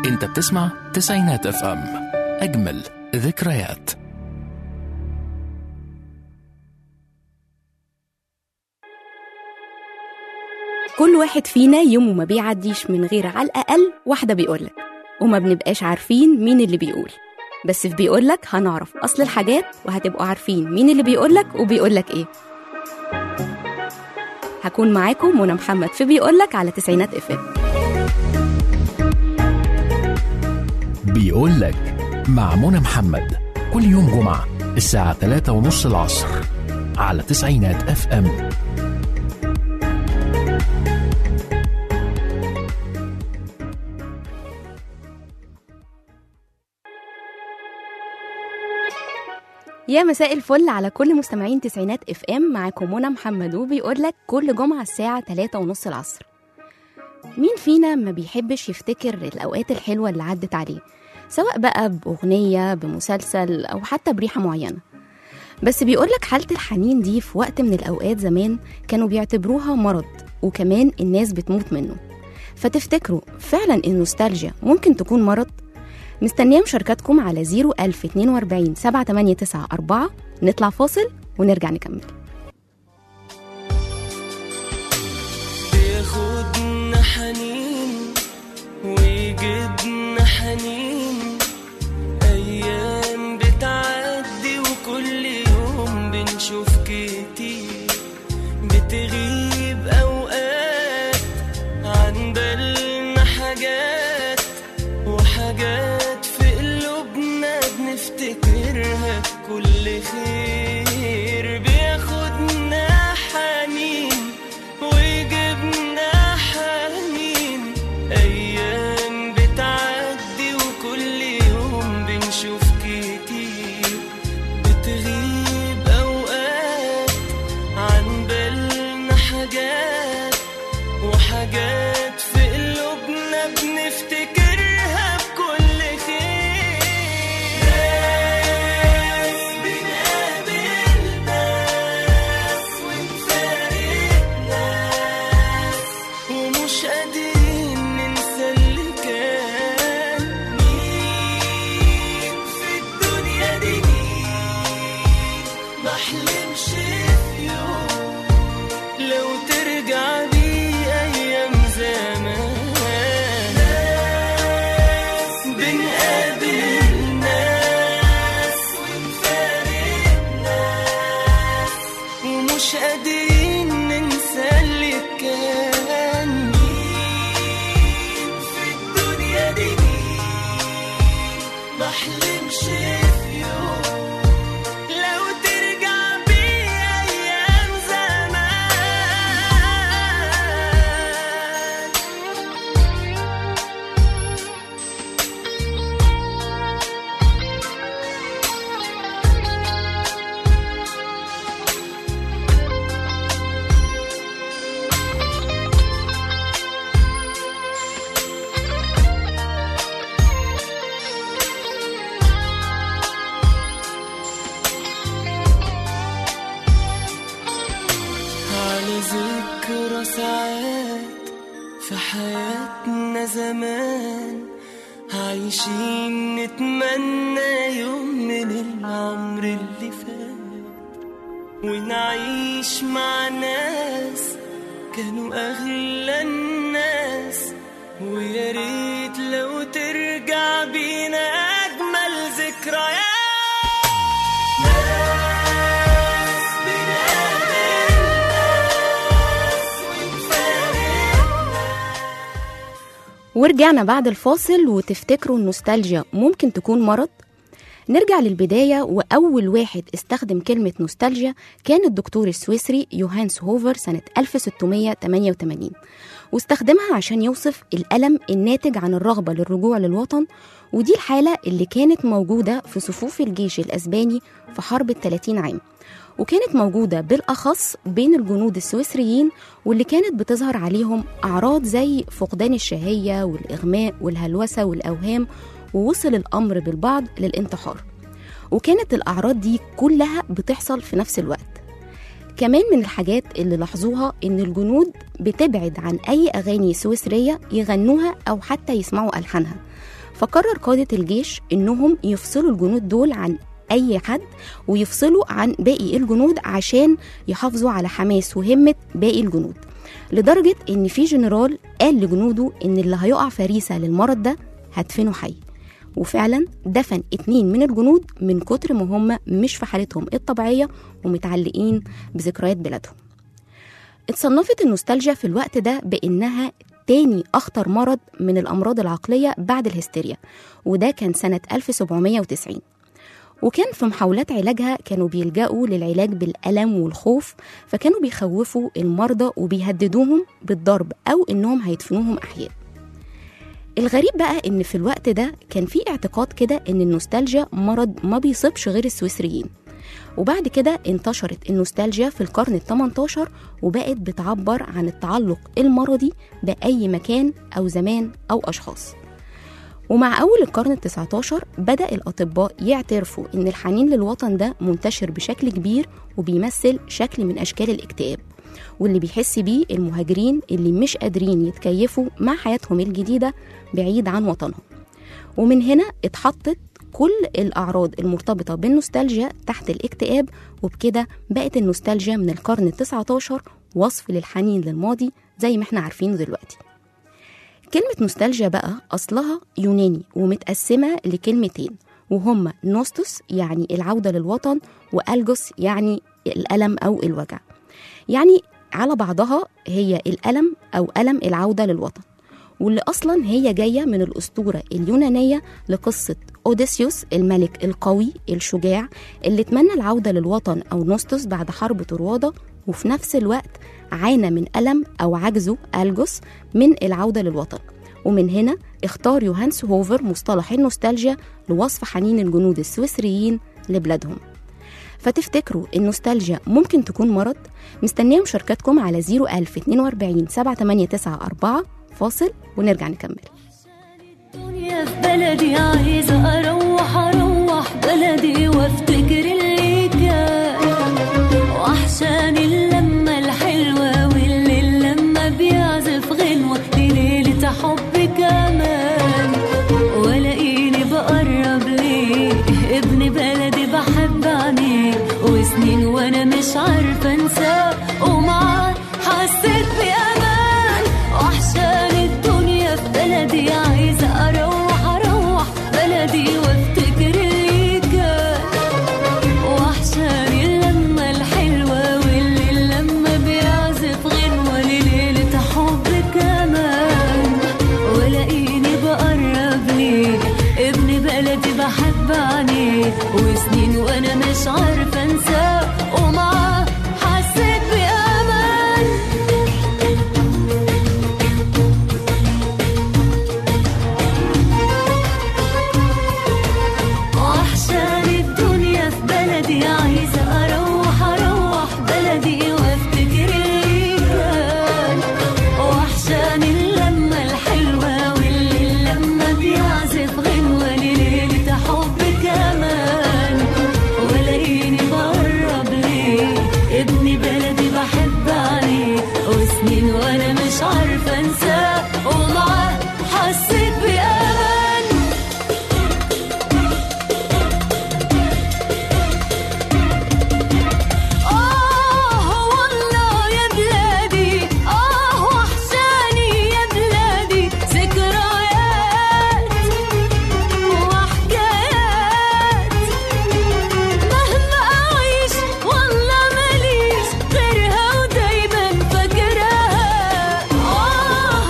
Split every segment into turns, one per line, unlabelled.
انت بتسمع تسعينات اف ام، اجمل ذكريات.
كل واحد فينا يومه ما بيعديش من غير على الأقل واحدة بيقولك، وما بنبقاش عارفين مين اللي بيقول، بس في بيقولك هنعرف أصل الحاجات وهتبقوا عارفين مين اللي بيقولك وبيقولك إيه. هكون معاكم منى محمد في بيقولك على تسعينات اف ام.
بيقولك مع منى محمد كل يوم جمعة الساعة 3:30 العصر على تسعينات اف ام.
يا مساء الفل على كل مستمعين تسعينات اف ام، معاكم منى محمد وبيقولك كل جمعة الساعة 3:30 العصر. مين فينا ما بيحبش يفتكر الأوقات الحلوة اللي عدت عليه، سواء بقى بأغنية بمسلسل أو حتى بريحة معينة. بس بيقولك حالة الحنين دي في وقت من الأوقات زمان كانوا بيعتبروها مرض، وكمان الناس بتموت منه. فتفتكروا فعلا النوستالجيا ممكن تكون مرض؟ مستنية مشاركاتكم على 01042 7894. نطلع فاصل ونرجع نكمل.
بياخدنا حنين ويجيبنا حنين، أيام بتعدي وكل يوم بنشوف كتير، بتغيب أوقات عن بالنا حاجات وحاجات في قلوبنا بنفتكرها كل خير. بياخدنا حنين ويجيبنا حنين، أيام بتعدي وكل يوم بنشوف كتير، بتغيب أوقات عن بالنا حاجات وحاجات في قلوبنا بنفتكرها بكل خير. ناس بنقابل ناس ونفارق ناس، ومش قادرين ننسى اللي كان. مين في الدنيا دي مين محلمش في يوم لو ترجع بيه أيام زمان. ناس بنقابل ناس ونفارق ناس، ومش قادرين ننسى اللي كان. مين في الدنيا دي مين محلمش في يوم لو ترجع بيه أيام زمان. على ذكرى ساعات في حياتنا زمان، عايشين نتمنى يوم من العمر اللي فات، ونعيش مع ناس كانوا أغلى الناس، ويا ريت لو ترجع بينا أجمل ذكريات. ناس بنقابل ناس ونفارق ناس.
ورجعنا بعد الفاصل. وتفتكروا النوستالجيا ممكن تكون مرض؟ نرجع للبداية، وأول واحد استخدم كلمة نوستالجيا كان الدكتور السويسري يوهانس هوفر سنة 1688، واستخدمها عشان يوصف الألم الناتج عن الرغبة للرجوع للوطن. ودي الحالة اللي كانت موجودة في صفوف الجيش الأسباني في حرب 30 عام، وكانت موجودة بالأخص بين الجنود السويسريين، واللي كانت بتظهر عليهم أعراض زي فقدان الشهية والإغماء والهلوسة والأوهام، ووصل الأمر بالبعض للانتحار. وكانت الأعراض دي كلها بتحصل في نفس الوقت. كمان من الحاجات اللي لاحظوها إن الجنود بتبعد عن أي أغاني سويسرية يغنوها أو حتى يسمعوا ألحانها، فقرر قادة الجيش إنهم يفصلوا الجنود دول عن أي حد ويفصلوا عن باقي الجنود عشان يحافظوا على حماس وهمة باقي الجنود، لدرجة إن في جنرال قال لجنوده إن اللي هيقع فريسة للمرض ده هدفنه حي. وفعلا دفن 2 من الجنود من كتر ما هم مش في حالتهم الطبيعية ومتعلقين بذكريات بلادهم. اتصنفت النوستالجيا في الوقت ده بإنها تاني أخطر مرض من الأمراض العقلية بعد الهستيريا، وده كان سنة 1790. وكان في محاولات علاجها كانوا بيلجأوا للعلاج بالألم والخوف، فكانوا بيخوفوا المرضى وبيهددوهم بالضرب أو إنهم هيدفنوهم أحياء. الغريب بقى إن في الوقت ده كان في اعتقاد كده إن النوستالجيا مرض ما بيصيبش غير السويسريين، وبعد كده انتشرت النوستالجيا في القرن ال18 وبقت بتعبر عن التعلق المرضي بأي مكان أو زمان أو أشخاص. ومع أول القرن ال19 بدأ الأطباء يعترفوا إن الحنين للوطن ده منتشر بشكل كبير وبيمثل شكل من أشكال الاكتئاب، واللي بيحس بيه المهاجرين اللي مش قادرين يتكيفوا مع حياتهم الجديدة بعيد عن وطنهم. ومن هنا اتحطت كل الأعراض المرتبطة بالنوستالجيا تحت الاكتئاب، وبكده بقت النوستالجيا من القرن ال19 وصف للحنين للماضي زي ما احنا عارفينه دلوقتي. كلمة نوستالجيا بقى أصلها يوناني ومتقسمة لكلمتين، وهما نوستوس يعني العودة للوطن، وألجوس يعني الألم أو الوجع. يعني على بعضها هي الألم أو ألم العودة للوطن، واللي أصلا هي جاية من الأسطورة اليونانية لقصة أوديسيوس الملك القوي الشجاع اللي اتمنى العودة للوطن أو نوستوس بعد حرب طروادة، وفي نفس الوقت عانى من ألم أو عجزه ألجوس من العودة للوطن. ومن هنا اختار يوهانس هوفر مصطلح النوستالجيا لوصف حنين الجنود السويسريين لبلادهم. فتفتكروا النوستالجيا ممكن تكون مرض؟ مستنيه مشاركتكم على 01042 7894. فاصل ونرجع نكمل.
الدنيا في بلدي عايزة أروح بلدي وافتكر اللي كان، وحشاني اللمة الحلوة والليل لما بيعزف غنوة لليلة حب كمان، ولاقيني بقرب ليه ابن بلدي بحب عينيه، وسنين وانا مش عارفة انساه ومعاه حسيت بأمان. وحشاني الدنيا في بلدي عايزة أروح بلدي وافتكر اللي كان، وحشاني اللمة الحلوة والليل لما بيعزف غنوة لليلة حب كمان، ولاقيني بقرب ليه ابن بلدي بحب عينيه، وسنين وانا مش عارفة انساه ومعاه حسيت بأمان. وحشاني الدنيا في بلدي عايزة أروح بلدي وافتكر اللي كان، وحشاني اللمة الحلوة والليل لما بيعزف غنوة لليلة حب كمان، ولاقيني بقرب ليه ابن بلدي بحب عليه، وسنين وانا مش عارفة انساه ومعاه حسيت بأمان. والله يا بلادي وحشاني يا بلادي، ذكريات وحكايات مهما أعيش والله ماليش غيرها ودايما فاكراها.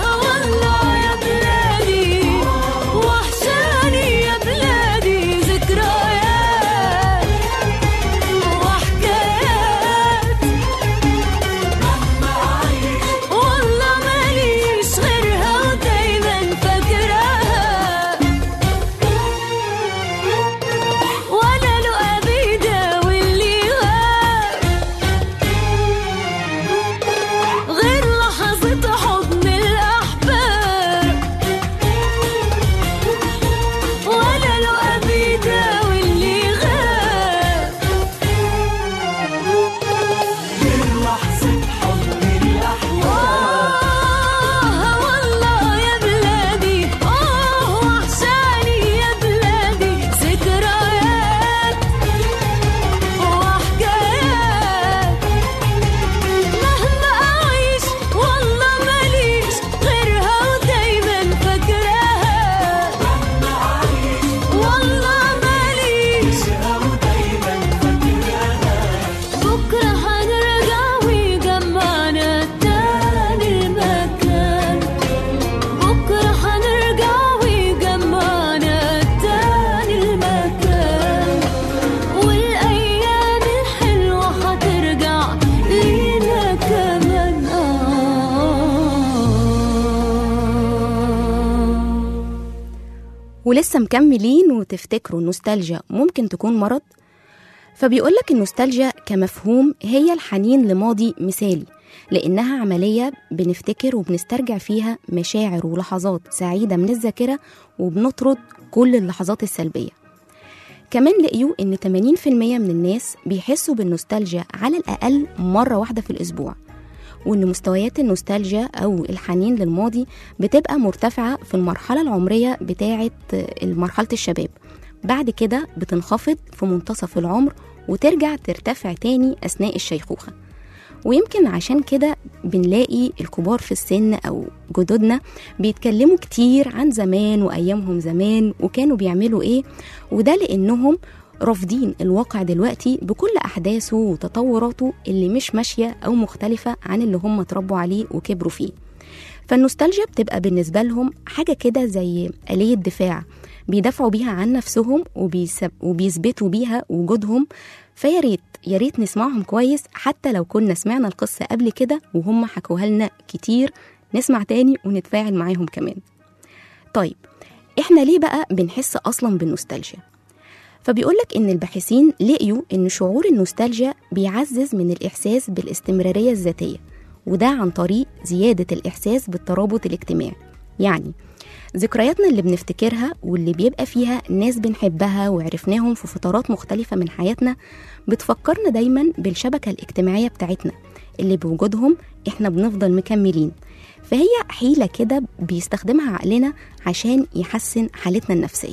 ولسه مكملين وتفتكروا النوستالجيا ممكن تكون مرض. فبيقولك النوستالجيا كمفهوم هي الحنين لماضي مثالي، لأنها عملية بنفتكر وبنسترجع فيها مشاعر ولحظات سعيدة من الذاكرة وبنطرد كل اللحظات السلبية. كمان لقيوا إن 80% من الناس بيحسوا بالنوستالجيا على الأقل مرة واحدة في الأسبوع، وإن مستويات النوستالجيا أو الحنين للماضي بتبقى مرتفعة في المرحلة العمرية بتاعة مرحلة الشباب، بعد كده بتنخفض في منتصف العمر وترجع ترتفع تاني أثناء الشيخوخة. ويمكن عشان كده بنلاقي الكبار في السن أو جدودنا بيتكلموا كتير عن زمان وأيامهم زمان وكانوا بيعملوا إيه، وده لأنهم رافضين الواقع دلوقتي بكل أحداثه وتطوراته اللي مش ماشية أو مختلفة عن اللي هم اتربوا عليه وكبروا فيه. فالنوستالجيا بتبقى بالنسبة لهم حاجة كده زي آلية دفاع بيدافعوا بيها عن نفسهم وبيثبتوا بيها وجودهم. فيا ريت نسمعهم كويس، حتى لو كنا سمعنا القصة قبل كده وهم حكوها لنا كتير، نسمع تاني ونتفاعل معاهم كمان. طيب احنا ليه بقى بنحس أصلا بالنوستالجيا؟ فبيقولك إن الباحثين لقيوا إن شعور النوستالجيا بيعزز من الإحساس بالاستمرارية الذاتية، وده عن طريق زيادة الإحساس بالترابط الاجتماعي. يعني ذكرياتنا اللي بنفتكرها واللي بيبقى فيها ناس بنحبها وعرفناهم في فترات مختلفة من حياتنا بتفكرنا دايما بالشبكة الاجتماعية بتاعتنا اللي بوجودهم احنا بنفضل مكملين. فهي حيلة كده بيستخدمها عقلنا عشان يحسن حالتنا النفسية.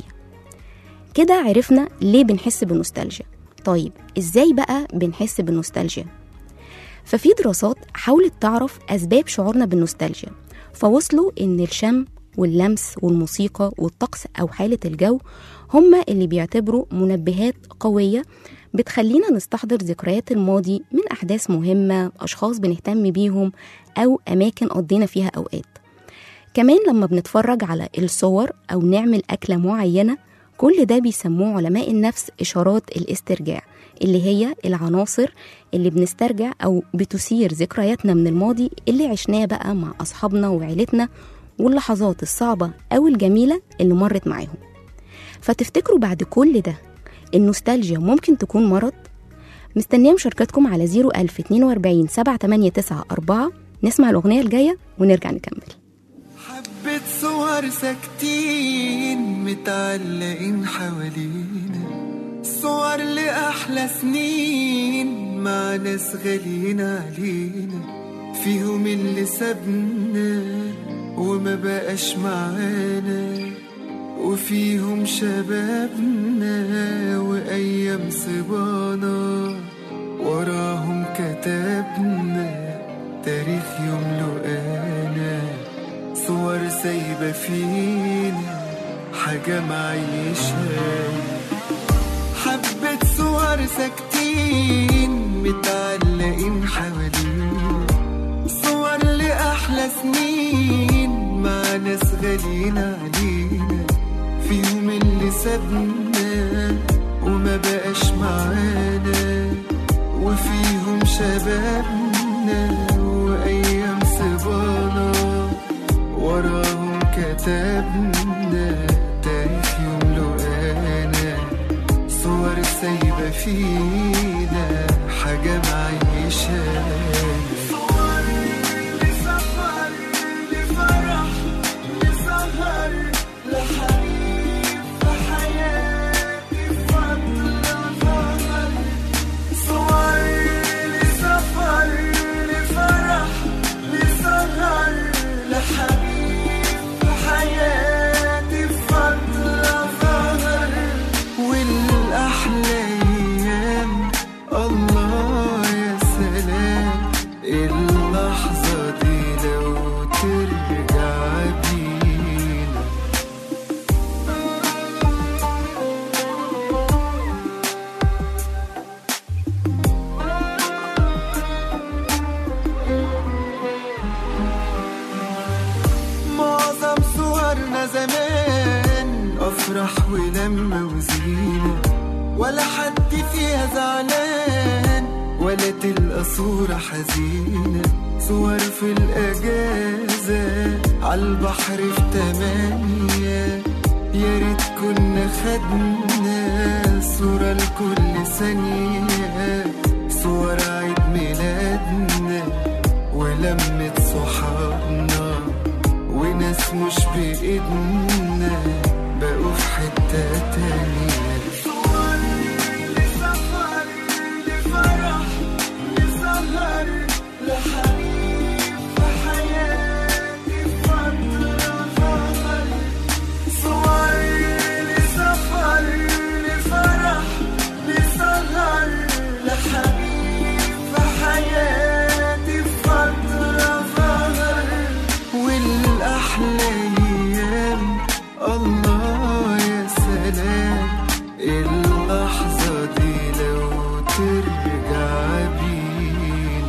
كده عرفنا ليه بنحس بالنوستالجيا. طيب ازاي بقى بنحس بالنوستالجيا؟ ففي دراسات حاولت تعرف أسباب شعورنا بالنوستالجيا، فوصلوا إن الشم واللمس والموسيقى والطقس أو حالة الجو هما اللي بيعتبروا منبهات قوية بتخلينا نستحضر ذكريات الماضي من أحداث مهمة، أشخاص بنهتم بيهم، أو أماكن قضينا فيها أوقات. كمان لما بنتفرج على الصور أو نعمل أكلة معينة، كل ده بيسموه علماء النفس إشارات الاسترجاع، اللي هي العناصر اللي بنسترجع أو بتثير ذكرياتنا من الماضي اللي عشناه بقى مع أصحابنا وعيلتنا واللحظات الصعبة أو الجميلة اللي مرت معاهم. فتفتكروا بعد كل ده النوستالجيا ممكن تكون مرض؟ مستنية مشاركتكم على 01042 7894. نسمع الأغنية الجاية ونرجع نكمل.
حبة صور ساكتين متعلقين حوالينا، صور لأحلى سنين مع ناس غاليين علينا، فيهم اللي سابنا وما بقاش معانا، وفيهم شبابنا وأيام صبانا، وراهم كتبنا تاريخ يملؤنا، صور سايبة فينا حاجة معيشها. حبة صور ساكتين متعلقين حوالينا، صور لأحلى سنين مع ناس غاليين علينا، فيهم اللي سابنا وما بقاش معانا، وفيهم شبابنا وأيام صبانا، وراهم كتبنا تاريخ يملؤنا، صور سايبة فينا حاجة معيشها. زمان أفرح ولما وزينة، ولا حد فيها زعلان ولا تلقى صورة حزينة، صور في الأجازة عالبحر في 8، يا ريت كنا خدنا صورة لكل ثانية، صور عيد ميلادنا ولمة صحابنا وناس مش بإيدنا بقوا في حتة تانية. صور لسفر لفرح لسهر لحبيب في حياتي فترة ظهر. صور لسفر لفرح لسهر لحبيب في حياتي فترة ظهر. والأحلى أيام الله يا سلام اللحظة دي لو ترجع بينا.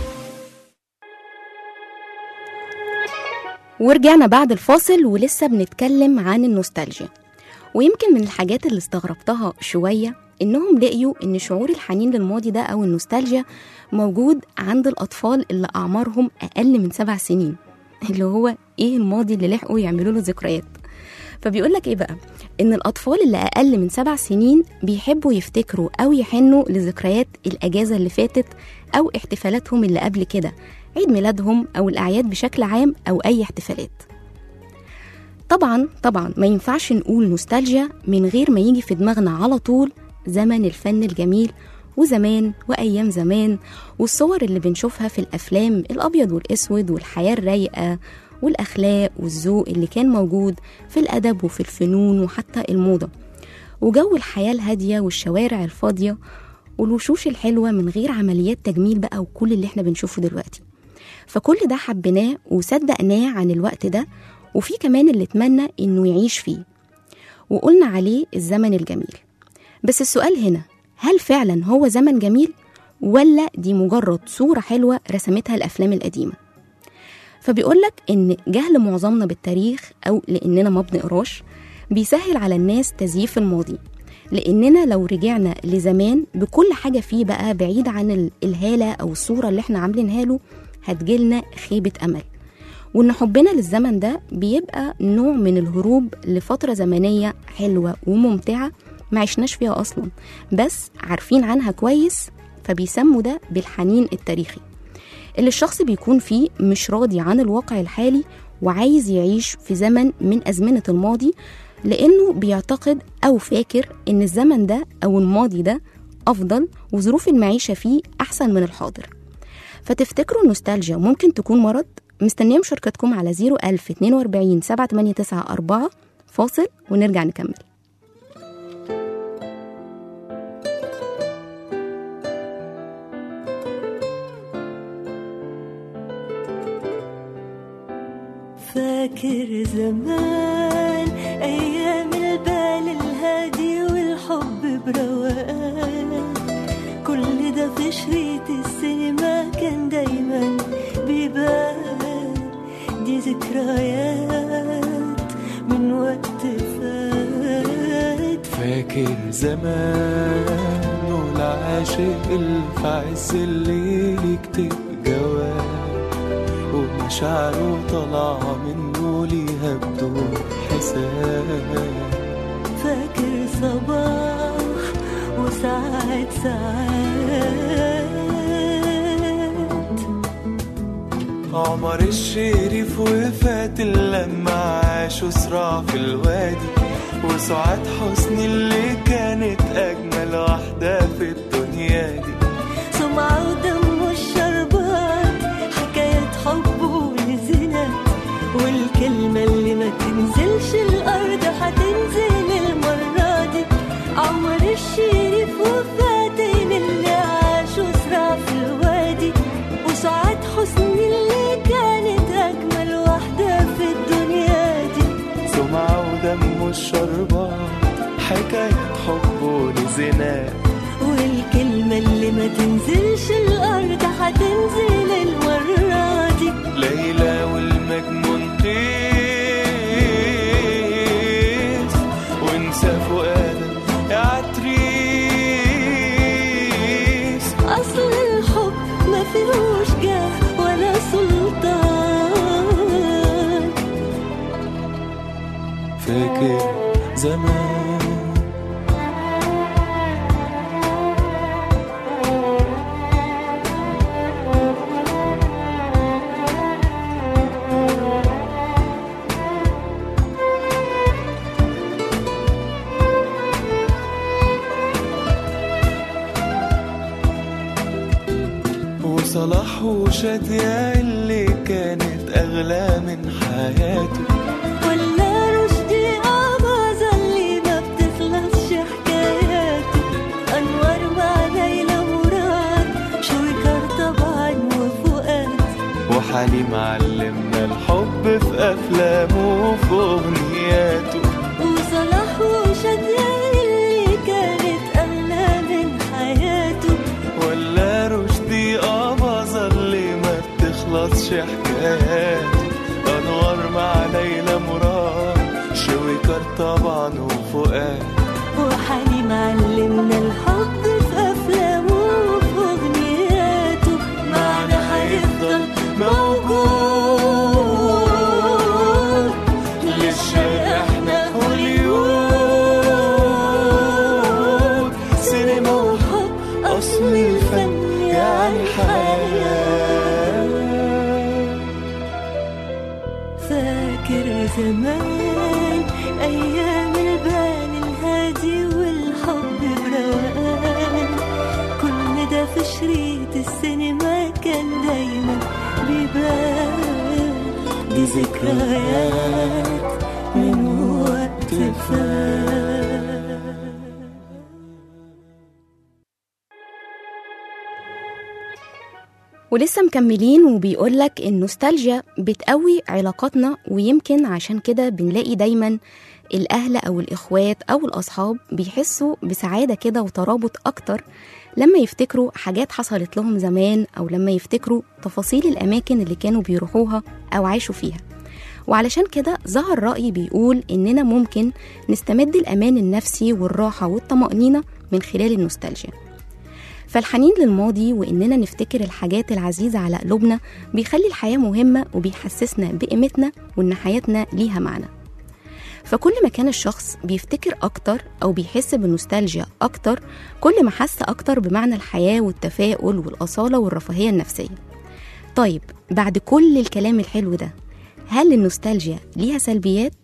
ورجعنا بعد الفاصل ولسه بنتكلم عن النوستالجيا. ويمكن من الحاجات اللي استغربتها شوية إنهم لقيوا إن شعور الحنين للماضي ده أو النوستالجيا موجود عند الأطفال اللي أعمارهم أقل من 7 سنين، اللي هو إيه الماضي اللي لحقوا يعملوا له ذكريات. فبيقولك إيه بقى؟ إن الأطفال اللي أقل من 7 سنين بيحبوا يفتكروا أو يحنوا لذكريات الأجازة اللي فاتت أو احتفالاتهم اللي قبل كده، عيد ميلادهم أو الأعياد بشكل عام أو أي احتفالات. طبعا ما ينفعش نقول نوستالجيا من غير ما يجي في دماغنا على طول زمن الفن الجميل وزمان وأيام زمان، والصور اللي بنشوفها في الأفلام الأبيض والأسود، والحياة الرايقة والأخلاق والذوق اللي كان موجود في الأدب وفي الفنون وحتى الموضة، وجو الحياة الهادية والشوارع الفاضية والوشوش الحلوة من غير عمليات تجميل بقى وكل اللي احنا بنشوفه دلوقتي. فكل ده حبيناه وصدقناه عن الوقت ده، وفي كمان اللي اتمنى انه يعيش فيه وقلنا عليه الزمن الجميل. بس السؤال هنا، هل فعلا هو زمن جميل ولا دي مجرد صورة حلوة رسمتها الأفلام القديمة؟ فبيقولك إن جهل معظمنا بالتاريخ أو لأننا ما بنقراش بيسهل على الناس تزييف الماضي، لأننا لو رجعنا لزمان بكل حاجة فيه بقى بعيد عن الهالة أو الصورة اللي احنا عاملينها له هتجيلنا خيبة أمل، وإن حبنا للزمن ده بيبقى نوع من الهروب لفترة زمنية حلوة وممتعة ما عشناش فيها أصلا بس عارفين عنها كويس، فبيسموا ده بالحنين التاريخي اللي الشخص بيكون فيه مش راضي عن الواقع الحالي وعايز يعيش في زمن من أزمنة الماضي، لأنه بيعتقد أو فاكر إن الزمن ده أو الماضي ده أفضل وظروف المعيشة فيه أحسن من الحاضر. فتفتكروا النوستالجيا ممكن تكون مرض؟ مستنية مشاركتكم على 01042 789 4، فاصل ونرجع نكمل.
فاكر زمان أيام البال الهادي والحب بروقان، كل ده في شريط السينما كان دايما بيبان، دي ذكريات من وقت فات.
فاكر زمان والعاشق اللي في عز الليل يكتب جواب ومشاعره طالعة منه ليها بدون حساب.
فاكر صباح وساعات
عمر الشريف وفات لما عاشوا صراع في الوادي، وسعاد حسني اللي كانت أجمل واحدة في الدنيا دي.
سمعة ودم الشربات حكاية حب ولزنات، والكلمة اللي ما تنزلش الأرض هتنزل المرة دي. عمر الشريف وفاتن اللي عاشوا صراع في الوادي، وسعاد حسني اللي كانت أجمل واحدة في الدنيا دي.
سمعة ودم الشربات حكاية حب ولزنات،
والكلمة اللي ما تنزلش الأرض هتنزل المرة دي.
ليلى والمجنون قيس وانسى فؤادك يا عتريس.
أصل الحب ما فيهوش جاه ولا سلطان.
فاكر زمان. وصلاح وشادية اللي كانت أغلى من حياته،
ولا رشدي أباظة اللي ما بتخلصش حكاياته، أنور مع ليلى مراد، شويكار طبعا وفؤاد،
وحليم علمنا الحب في أفلامه وفي أغنياته.
وصلاح وشادية اللي كانت أغلى من حياته،
ولا رشدي أباظة اللي ما بتخلصش حكاياته، أنوار مع ليلى مراد، شويكار طبعا وفؤاد،
وحليم علمنا الحب في أفلامه وفي أغنياته، معنا هيفضل موجود للشرق احنا هوليود، سينما وحب أصل الفن يعني حياة. فاكر زمان أيام البال الهادي والحب بروقان، كل ده في شريط السينما كان دايما بيبان، دي ذكريات من وقت فات.
ولسه مكملين وبيقولك النوستالجيا بتقوي علاقاتنا، ويمكن عشان كده بنلاقي دايما الأهل أو الإخوات أو الأصحاب بيحسوا بسعادة كده وترابط أكتر لما يفتكروا حاجات حصلت لهم زمان، أو لما يفتكروا تفاصيل الأماكن اللي كانوا بيروحوها أو عاشوا فيها. وعلشان كده ظهر رأي بيقول إننا ممكن نستمد الأمان النفسي والراحة والطمأنينة من خلال النوستالجيا. فالحنين للماضي وإننا نفتكر الحاجات العزيزة على قلوبنا بيخلي الحياة مهمة، وبيحسسنا بقيمتنا وإن حياتنا ليها معنى. فكل ما كان الشخص بيفتكر أكتر أو بيحس بالنوستالجيا أكتر، كل ما حس أكتر بمعنى الحياة والتفاؤل والأصالة والرفاهية النفسية. طيب بعد كل الكلام الحلو ده، هل النوستالجيا ليها سلبيات؟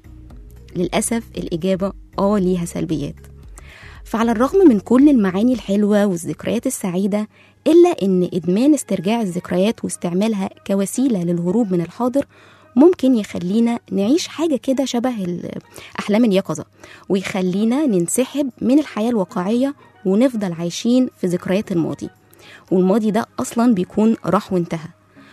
للأسف الإجابة ليها سلبيات. فعلى الرغم من كل المعاني الحلوة والذكريات السعيدة، إلا إن إدمان استرجاع الذكريات واستعمالها كوسيلة للهروب من الحاضر ممكن يخلينا نعيش حاجة كده شبه أحلام اليقظة، ويخلينا ننسحب من الحياة الواقعية ونفضل عايشين في ذكريات الماضي، والماضي ده أصلا بيكون راح وانتهى.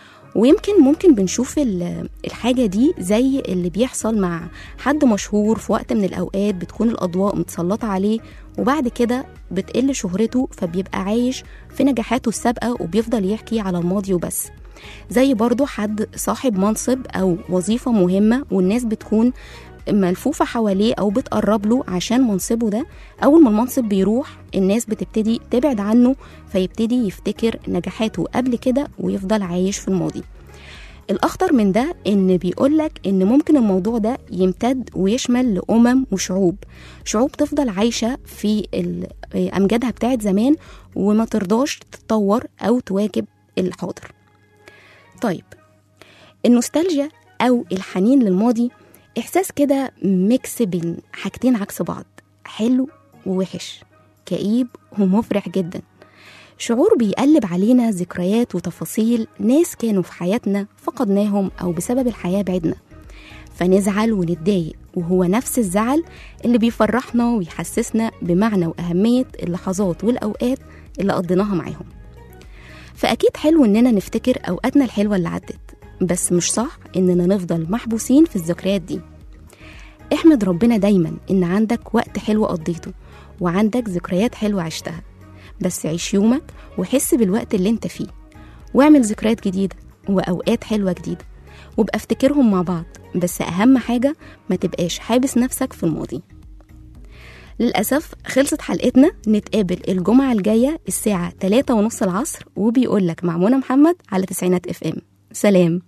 ممكن بنشوف الحاجة دي زي اللي بيحصل مع حد مشهور في وقت من الأوقات، بتكون الأضواء متسلطة عليه وبعد كده بتقل شهرته، فبيبقى عايش في نجاحاته السابقة وبيفضل يحكي على الماضي وبس. زي برضو حد صاحب منصب أو وظيفة مهمة والناس بتكون ملفوفة حواليه أو بتقرب له عشان منصبه ده، أول ما المنصب بيروح الناس بتبتدي تبعد عنه، فيبتدي يفتكر نجاحاته قبل كده ويفضل عايش في الماضي. الأخطر من ده إن بيقولك إن ممكن الموضوع ده يمتد ويشمل لأمم وشعوب تفضل عايشة في أمجادها بتاعت زمان وما ترضاش تتطور أو تواكب الحاضر. طيب النوستالجيا أو الحنين للماضي إحساس كده ميكس بين حاجتين عكس بعض، حلو ووحش، كئيب ومفرح جدا. شعور بيقلب علينا ذكريات وتفاصيل ناس كانوا في حياتنا فقدناهم أو بسبب الحياة بعدنا، فنزعل ونتضايق، وهو نفس الزعل اللي بيفرحنا ويحسسنا بمعنى وأهمية اللحظات والأوقات اللي قضيناها معاهم. فأكيد حلو إننا نفتكر أوقاتنا الحلوة اللي عدت، بس مش صح إننا نفضل محبوسين في الذكريات دي. احمد ربنا دايما إن عندك وقت حلو قضيته وعندك ذكريات حلوة عشتها، بس عيش يومك وحس بالوقت اللي انت فيه، واعمل ذكريات جديدة وأوقات حلوة جديدة، وابقى افتكرهم مع بعض. بس أهم حاجة ما تبقاش حابس نفسك في الماضي. للأسف خلصت حلقتنا، نتقابل الجمعة الجاية الساعة 3:30 العصر، وبيقولك مع منى محمد على 90 FM. سلام.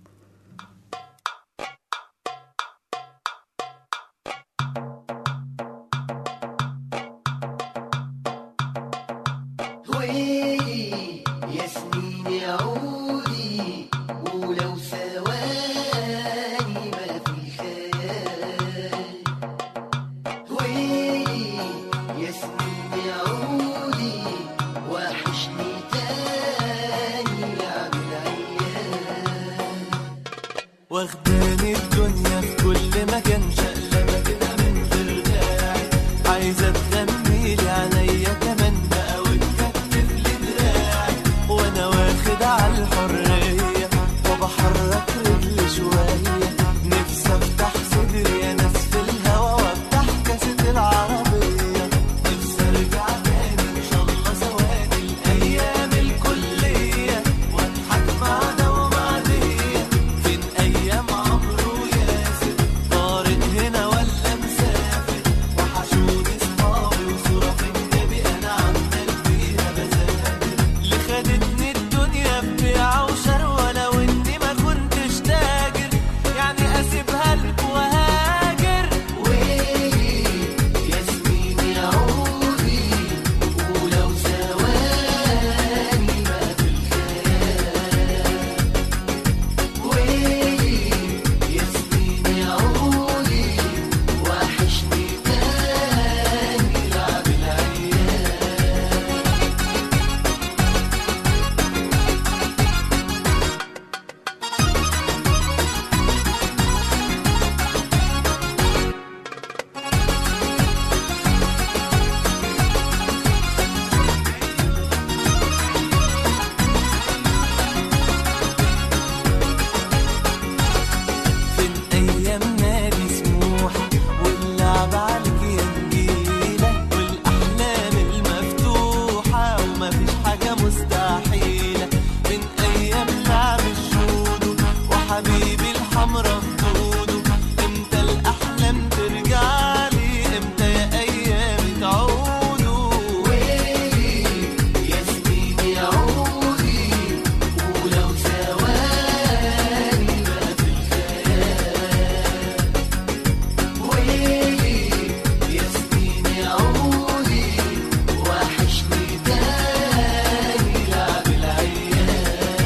واخداني الدنيا في كل مكان، شقلبة كده من غير داعي، عايزة تغنيلي عليا كمان بقى وتكتف لي دراعي، وانا واخد على الحرية وبحرك رجلي شوية، نفسي افتح صدري يا ناس في الهوا وافتح كاسة العربية، نفسي ارجع تاني ان شاء الله ثواني الايام الكلية، واضحك مع ده ومع دي، فين ايام عمرو وياسر، طارق هنا ولا مسافر، وحشوني صحابي وصورة في النبي انا عمال فيها بذاكر، اللي خدتني الدنيا ببيعة وشروة، لو اني ما كنتش تاجر يعني اسيبها لك وهاجر، وياسمين يا عودي ولو ثواني ما في الخيال، وياسمين يا عودي وحشني تاني لعب العيال. فين أيام نادي سموحة واللعب عالك يا نجيلة، والأحلام المفتوحة ومفيش حاجة مستحيلة، فين أيام لعب الجودو وحبيبي الحمرا خدوده، امتى الأحلام ترجعلي، امتى يا أيامي تعودوا، وياسمين يا عودي ولو ثواني ما في الخيال، وياسمين يا عودي وحشني تاني لعب العيال.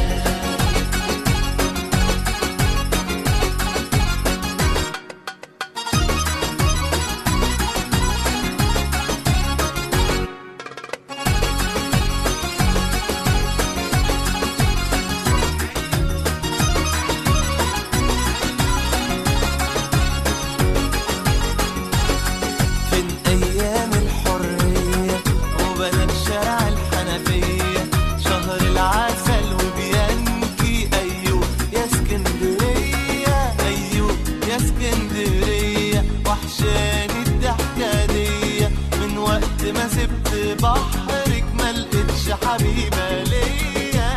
فين أيام الحرية وبنات شارع الحنفية، شهر العسل وبيانكي، أيوه يا اسكندرية، أيوه يا اسكندرية، وحشاني الضحكة دي من وقت ما سبت بحرك ما لقيتش حبيبة ليا،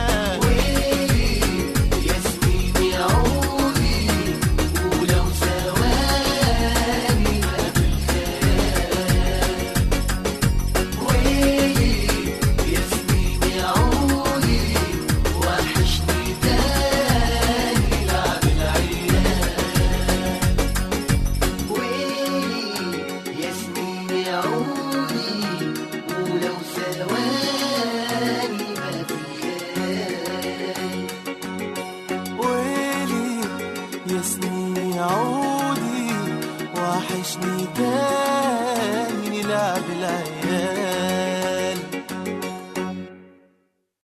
وياسمين يا عودي ولو ثواني ما في الخيال، وياسمين يا عودي وحشني تاني لعب العيال، وياسمين يا عودي ولو ثواني ما في الخيال، ويلي ياسمين يا عودي وحشني تاني